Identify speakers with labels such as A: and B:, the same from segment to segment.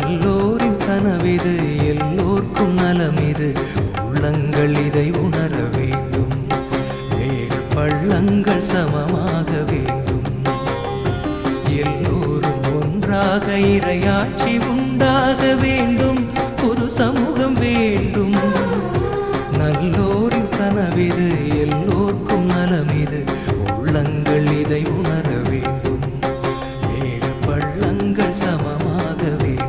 A: நல்லோரின் கனவிது, எல்லோர்க்கும் நலமிது, உள்ளங்கள் இதை உணர வேண்டும். மேடு பள்ளங்கள் சமமாக வேண்டும். எல்லோரும் ஒன்றாக இறையாட்சி உண்டாக வேண்டும். ஒரு சமூகம் வேண்டும். நல்லோரின் கனவிது, எல்லோர்க்கும் நலமிது, உள்ளங்கள் இதை உணர வேண்டும். மேடு பள்ளங்கள் சமமாக வேண்டும்.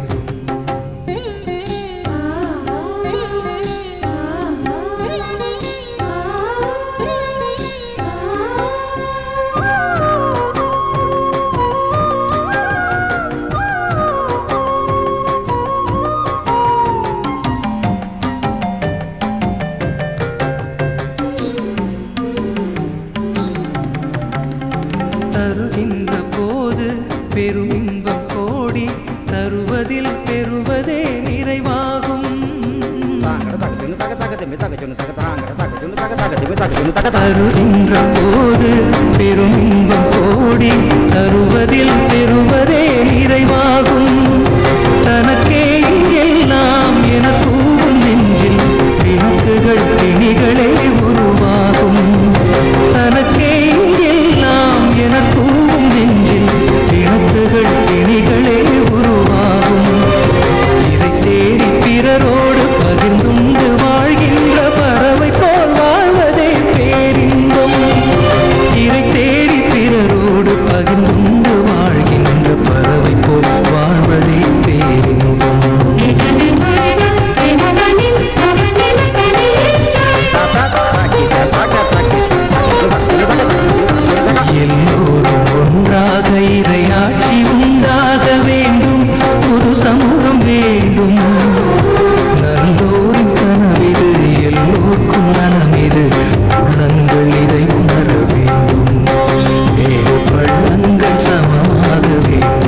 A: தருகின்ற போது பெரும் இன்பம் கோடி, தருவதில் பெறுவதே நிறைவாகும். தருகின்ற போது பெரும் இன்பம் கோடி, தருவதில் பெறுவதே நிறைவாகும். தனக்கே எல்லாம் என கூவும் நெஞ்சில் பிணக்குகள் பிணிகளே உருவாகும். தனக்கே எல்லாம் என கூவும் நெஞ்சில் பிணக்குகள் பிணிகளே உருவாகும். இதை தேடி பிறரோடு பகிர்ந்துண்டு வாழ்கின்ற பறவை போல் வாழ்வதே பேரின்பம். இதை தேடி பிறரோடு பகிர்ந்துண்டு வாழ்கின்ற பறவை போல் வாழ்வதே பேரின்பம். எல்லோரும் ஒன்றாக இறையாட்சி உண்டாக வேண்டும். ஒரு சமூகம் வேண்டும். நல்லோரின் கனவிது, எல்லோர்க்கும் நலமிது, உள்ளங்கள் இதை உணர வேண்டும். ஏழு பள்ளங்கள் சமமாக வேண்டும்.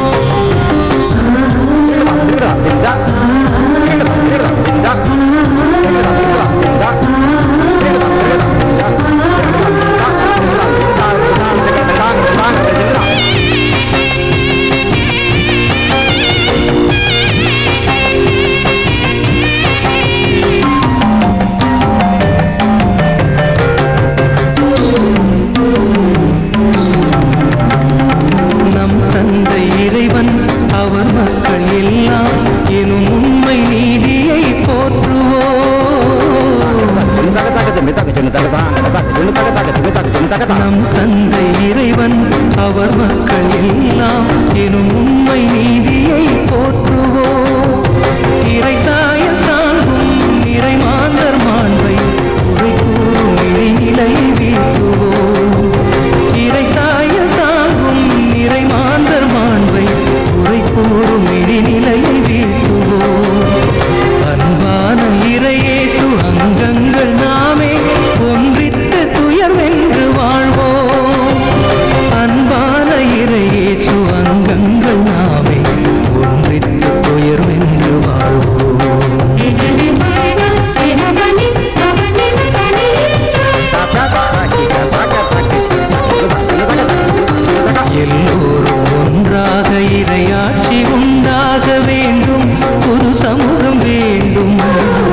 A: நம் தந்தை இறைவன் அவர் மக்கள் எல்லாம் எனும் உண்மை நீதியை போற்றுவோம். நம் தந்தை இறைவன் அவர் மக்கள் எல்லாம் எனும் உண்மை நீதியை போற்றுவோம். இறை சாயல் தாங்கும் இறை மாந்தர் மாண்பை உரை கூறும் இழிநிலையை வீழ்த்துவோம். இறை சாயல் தாங்கும் இறை மாந்தர் மாண்பை உரை கூறும் இழிநிலையை வீழ்த்துவோம். அன்பான இறையேசு அங்கங்கள் நாமே ஒன்றித்து துயர்வென்று வாழ்வோம். அன்பான இறையேசு அங்கங்கள் நாமே ஒன்றித்து துயர்வென்று வாழ்வோம். எல்லோரும் ஒன்றாக இறையாட்சி உண்டாக வேண்டும். ஒரு சமூகம் வேண்டும்.